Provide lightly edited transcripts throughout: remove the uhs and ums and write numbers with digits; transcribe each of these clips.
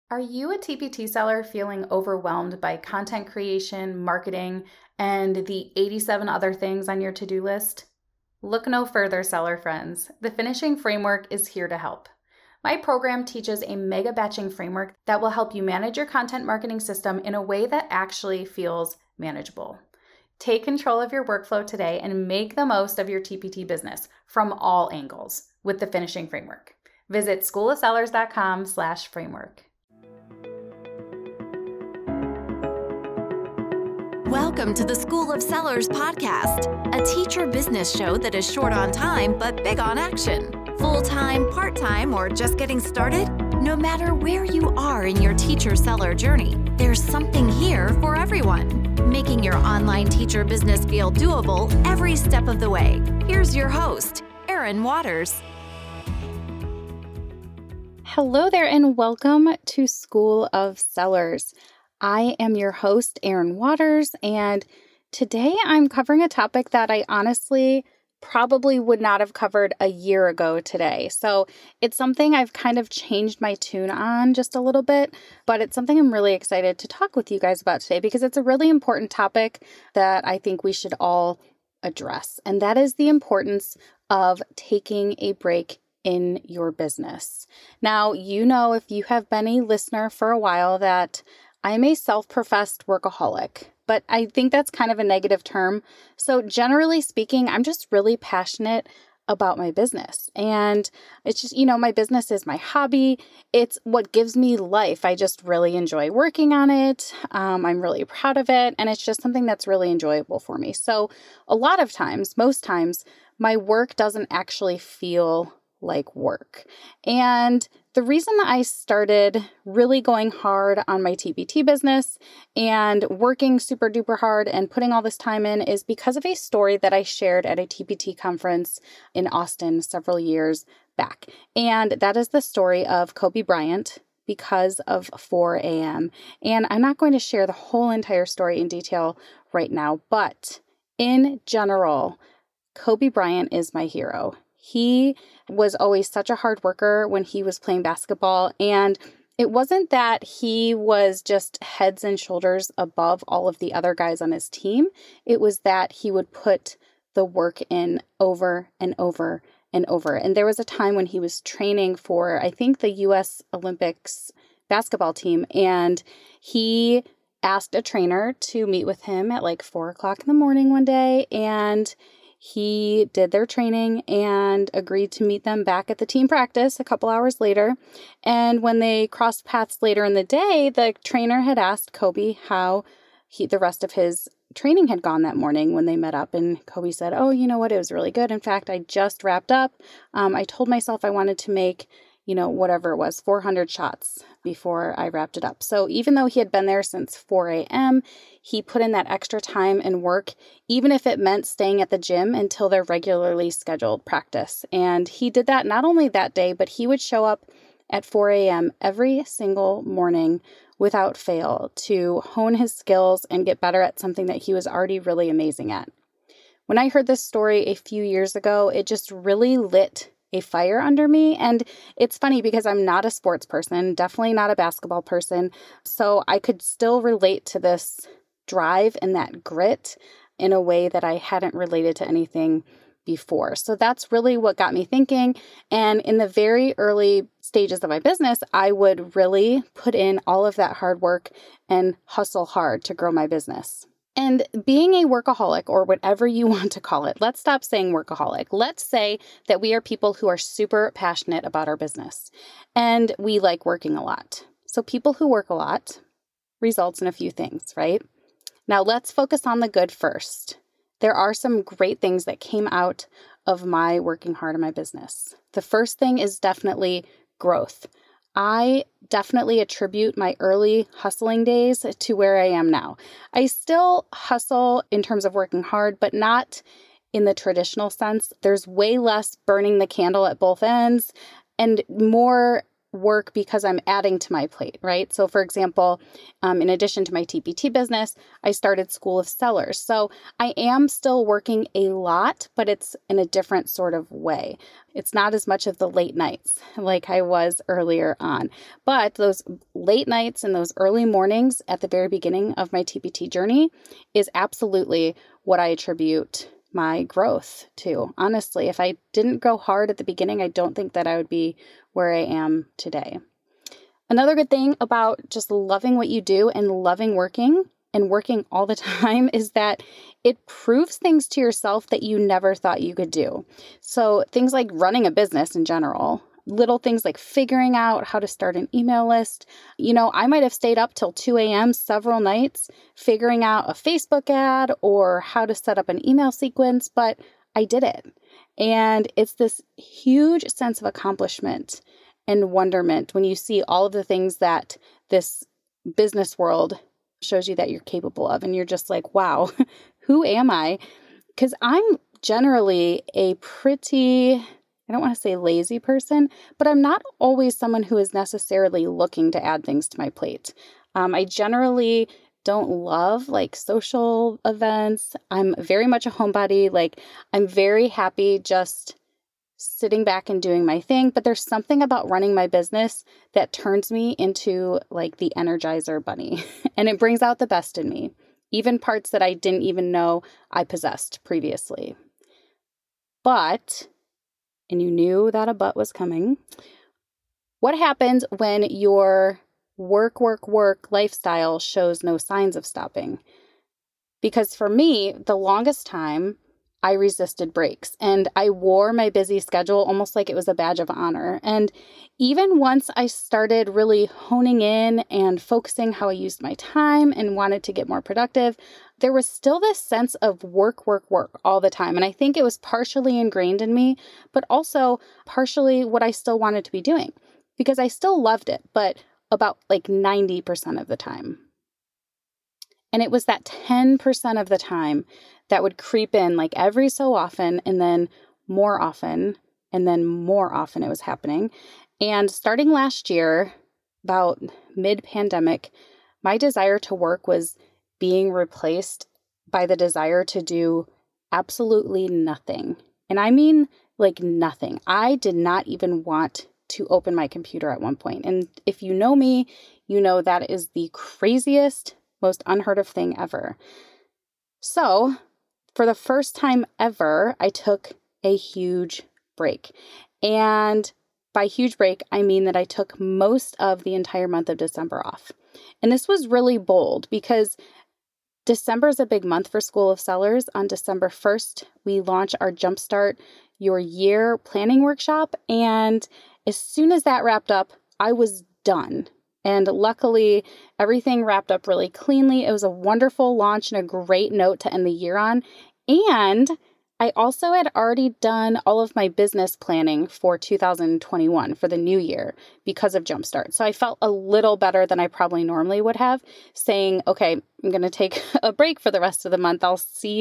Are you a TPT seller feeling overwhelmed by content creation, marketing, and the 87 other things on your to-do list? Look no further, seller friends. The Finishing Framework is here to help. My program teaches a mega batching framework that will help you manage your content marketing system in a way that actually feels manageable. Take control of your workflow today and make the most of your TPT business from all angles with the Finishing Framework. Visit schoolofsellers.com/framework. Welcome to the School of Sellers podcast, a teacher business show that is short on time but big on action. Full-time, part-time, or just getting started? No matter where you are in your teacher-seller journey, there's something here for everyone, making your online teacher business feel doable every step of the way. Here's your host, Erin Waters. Hello there and welcome to School of Sellers. I am your host, Erin Waters, and today I'm covering a topic that I honestly probably would not have covered a year ago today. So it's something I've kind of changed my tune on just a little bit, but it's something I'm really excited to talk with you guys about today because it's a really important topic that I think we should all address, and that is the importance of taking a break in your business. Now, you know, if you have been a listener for a while, that I'm a self-professed workaholic, but I think that's kind of a negative term. So generally speaking, I'm just really passionate about my business. And it's just, my business is my hobby. It's what gives me life. I just really enjoy working on it. I'm really proud of it. And it's just something that's really enjoyable for me. So a lot of times, most times, my work doesn't actually feel like work. And the reason I started really going hard on my TPT business and working super duper hard and putting all this time in is because of a story that I shared at a TPT conference in Austin several years back. And that is the story of Kobe Bryant because of 4 a.m. And I'm not going to share the whole entire story in detail right now, but in general, Kobe Bryant is my hero. He was always such a hard worker when he was playing basketball, and it wasn't that he was just heads and shoulders above all of the other guys on his team. It was that he would put the work in over and over and over. And there was a time when he was training for, I think, the U.S. Olympics basketball team, and he asked a trainer to meet with him at like 4 o'clock in the morning one day, and he did their training and agreed to meet them back at the team practice a couple hours later. And when they crossed paths later in the day, the trainer had asked Kobe how the rest of his training had gone that morning when they met up. And Kobe said, "Oh, you know what? It was really good. In fact, I just wrapped up. I told myself I wanted to make, whatever it was, 400 shots before I wrapped it up." So even though he had been there since 4 a.m., he put in that extra time and work, even if it meant staying at the gym until their regularly scheduled practice. And he did that not only that day, but he would show up at 4 a.m. every single morning without fail to hone his skills and get better at something that he was already really amazing at. When I heard this story a few years ago, it just really lit a fire under me. And it's funny because I'm not a sports person, definitely not a basketball person. So I could still relate to this drive and that grit in a way that I hadn't related to anything before. So that's really what got me thinking. And in the very early stages of my business, I would really put in all of that hard work and hustle hard to grow my business. And being a workaholic, or whatever you want to call it, let's stop saying workaholic. Let's say that we are people who are super passionate about our business and we like working a lot. So people who work a lot results in a few things, right? Now let's focus on the good first. There are some great things that came out of my working hard in my business. The first thing is definitely growth. I definitely attribute my early hustling days to where I am now. I still hustle in terms of working hard, but not in the traditional sense. There's way less burning the candle at both ends and more work because I'm adding to my plate, right? So for example, in addition to my TPT business, I started School of Sellers. So I am still working a lot, but it's in a different sort of way. It's not as much of the late nights like I was earlier on. But those late nights and those early mornings at the very beginning of my TPT journey is absolutely what I attribute my growth to. Honestly, if I didn't go hard at the beginning, I don't think that I would be where I am today. Another good thing about just loving what you do and loving working and working all the time is that it proves things to yourself that you never thought you could do. So things like running a business in general, little things like figuring out how to start an email list. I might have stayed up till 2 a.m. several nights figuring out a Facebook ad or how to set up an email sequence, but I did it. And it's this huge sense of accomplishment and wonderment when you see all of the things that this business world shows you that you're capable of. And you're just like, wow, who am I? Because I'm generally a pretty, I don't want to say lazy person, but I'm not always someone who is necessarily looking to add things to my plate. I generally don't love social events. I'm very much a homebody. I'm very happy just sitting back and doing my thing. But there's something about running my business that turns me into the Energizer bunny. And it brings out the best in me, even parts that I didn't even know I possessed previously. But, and you knew that a but was coming, what happens when your work lifestyle shows no signs of stopping? Because for me, the longest time, I resisted breaks and I wore my busy schedule almost like it was a badge of honor. And even once I started really honing in and focusing how I used my time and wanted to get more productive, there was still this sense of work all the time. And I think it was partially ingrained in me, but also partially what I still wanted to be doing because I still loved it, but about 90% of the time. And it was that 10% of the time that would creep in every so often and then more often it was happening. And starting last year, about mid-pandemic, my desire to work was being replaced by the desire to do absolutely nothing. And I mean nothing. I did not even want to open my computer at one point. And if you know me, you know that is the craziest, most unheard of thing ever. So for the first time ever, I took a huge break. And by huge break, I mean that I took most of the entire month of December off. And this was really bold because December is a big month for School of Sellers. On December 1st, we launch our Jumpstart Your Year planning workshop. And as soon as that wrapped up, I was done. And luckily, everything wrapped up really cleanly. It was a wonderful launch and a great note to end the year on. And I also had already done all of my business planning for 2021 for the new year because of Jumpstart. So I felt a little better than I probably normally would have, saying, okay, I'm going to take a break for the rest of the month. I'll see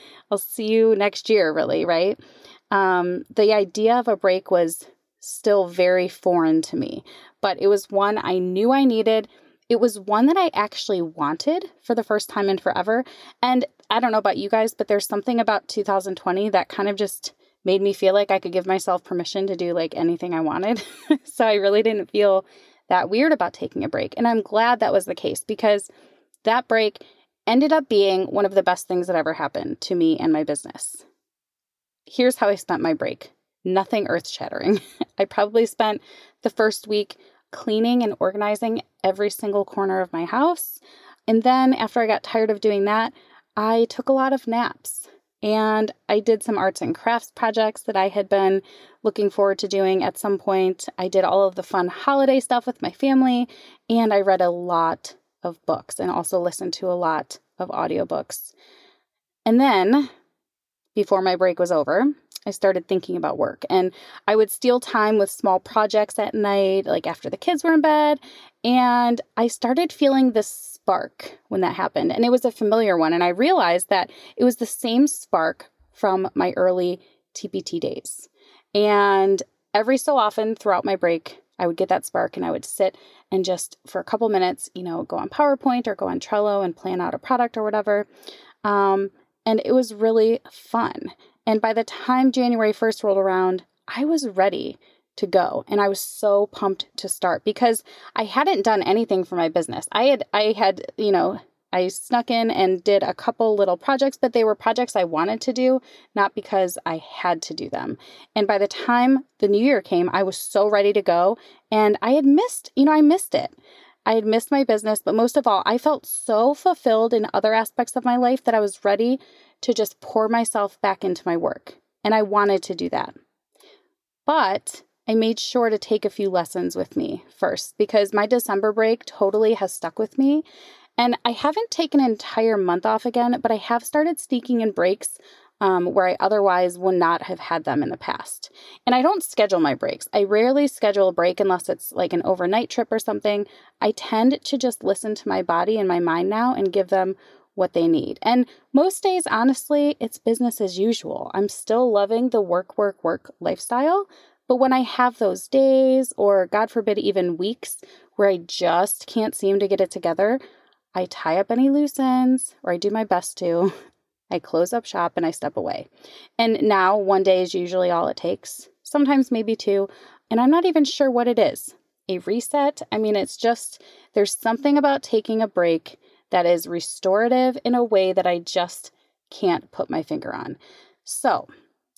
you next year, really, right? The idea of a break was still very foreign to me, but it was one I knew I needed. It was one that I actually wanted for the first time in forever. And I don't know about you guys, but there's something about 2020 that kind of just made me feel like I could give myself permission to do anything I wanted. So I really didn't feel that weird about taking a break. And I'm glad that was the case because that break ended up being one of the best things that ever happened to me and my business. Here's how I spent my break. Nothing earth-shattering. I probably spent the first week cleaning and organizing every single corner of my house. And then after I got tired of doing that, I took a lot of naps and I did some arts and crafts projects that I had been looking forward to doing at some point. I did all of the fun holiday stuff with my family and I read a lot of books and also listened to a lot of audiobooks. And then before my break was over, I started thinking about work and I would steal time with small projects at night, after the kids were in bed. And I started feeling this spark when that happened. And it was a familiar one. And I realized that it was the same spark from my early TPT days. And every so often throughout my break, I would get that spark and I would sit and just for a couple minutes, go on PowerPoint or go on Trello and plan out a product or whatever. And it was really fun. And by the time January 1st rolled around, I was ready to go. And I was so pumped to start because I hadn't done anything for my business. I snuck in and did a couple little projects, but they were projects I wanted to do, not because I had to do them. And by the time the new year came, I was so ready to go. And I had missed it. I had missed my business, but most of all, I felt so fulfilled in other aspects of my life that I was ready to just pour myself back into my work. And I wanted to do that. But I made sure to take a few lessons with me first because my December break totally has stuck with me. And I haven't taken an entire month off again, but I have started sneaking in breaks where I otherwise would not have had them in the past. And I don't schedule my breaks. I rarely schedule a break unless it's like an overnight trip or something. I tend to just listen to my body and my mind now and give them what they need. And most days, honestly, it's business as usual. I'm still loving the work lifestyle. But when I have those days, or God forbid, even weeks where I just can't seem to get it together, I tie up any loose ends, or I do my best to. I close up shop and I step away. And now one day is usually all it takes, sometimes maybe two, and I'm not even sure what it is. A reset? I mean, it's just, there's something about taking a break that is restorative in a way that I just can't put my finger on. So,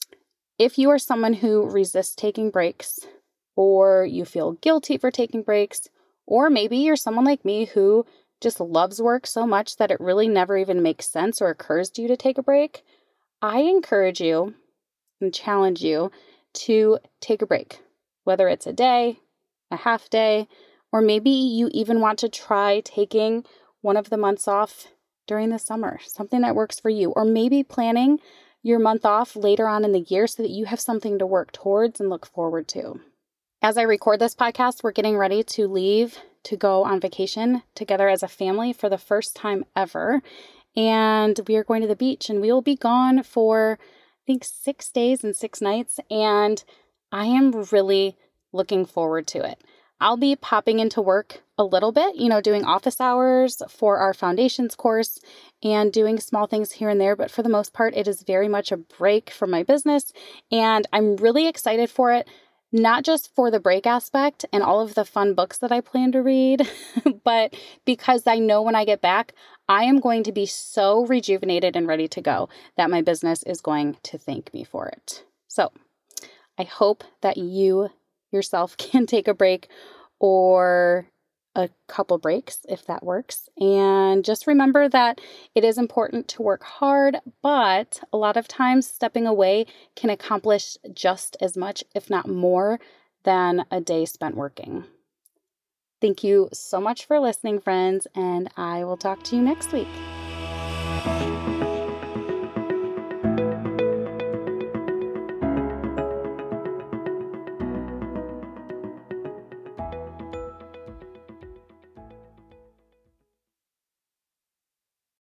if you are someone who resists taking breaks, or you feel guilty for taking breaks, or maybe you're someone like me who just loves work so much that it really never even makes sense or occurs to you to take a break, I encourage you and challenge you to take a break, whether it's a day, a half day, or maybe you even want to try taking one of the months off during the summer, something that works for you, or maybe planning your month off later on in the year so that you have something to work towards and look forward to. As I record this podcast, we're getting ready to leave to go on vacation together as a family for the first time ever. And we are going to the beach and we will be gone for, I think, 6 days and 6 nights. And I am really looking forward to it. I'll be popping into work a little bit, doing office hours for our foundations course and doing small things here and there. But for the most part, it is very much a break from my business. And I'm really excited for it, not just for the break aspect and all of the fun books that I plan to read, but because I know when I get back, I am going to be so rejuvenated and ready to go that my business is going to thank me for it. So I hope that you yourself can take a break or a couple breaks if that works. And just remember that it is important to work hard, but a lot of times stepping away can accomplish just as much, if not more, than a day spent working. Thank you so much for listening, friends, and I will talk to you next week.